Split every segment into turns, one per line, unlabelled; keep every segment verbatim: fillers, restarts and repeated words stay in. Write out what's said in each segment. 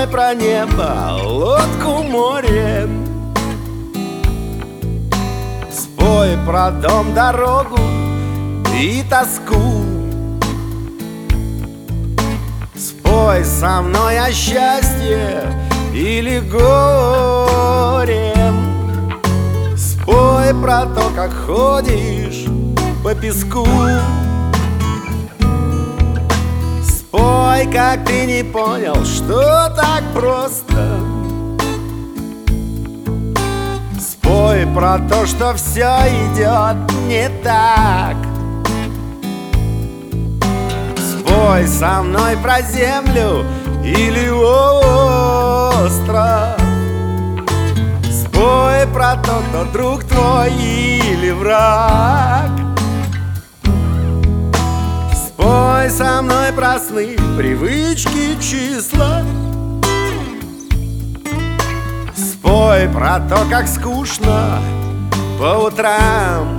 Спой про небо, лодку, море. Спой про дом, дорогу и тоску. Спой со мной о счастье или горе. Спой про то, как ходишь по песку. Спой, как ты не понял, что так просто. Спой про то, что все идет не так. Спой со мной про землю или остров. Спой про то, кто друг твой или враг. Спой со мной про сны, привычки, числа. Спой про то, как скучно по утрам.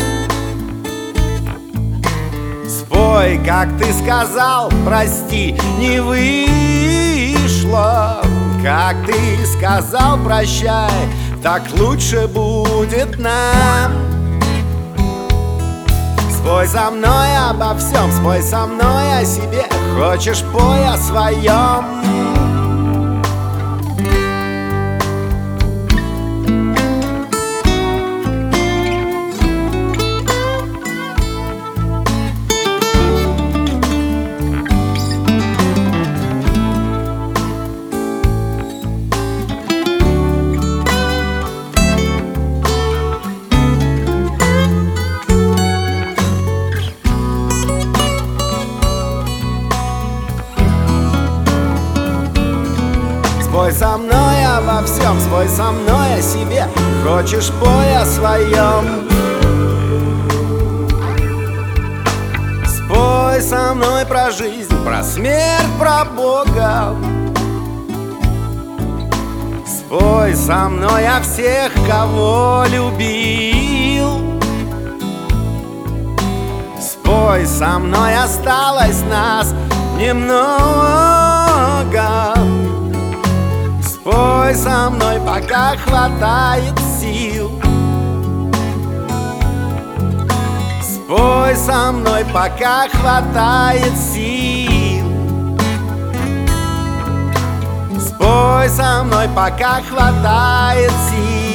Спой, как ты сказал, прости, не вышло. Как ты сказал, прощай, так лучше будет нам. Спой со мной обо всем, спой со мной о себе. Хочешь, пой о своем. Спой со мной обо всем, спой со мной о себе. Хочешь, пой о своем. Спой со мной про жизнь, про смерть, про Бога. Спой со мной о всех, кого любил. Спой со мной, осталось нас немного. Спой со мной, пока хватает сил. Спой со мной, пока хватает сил. Спой со мной, пока хватает сил.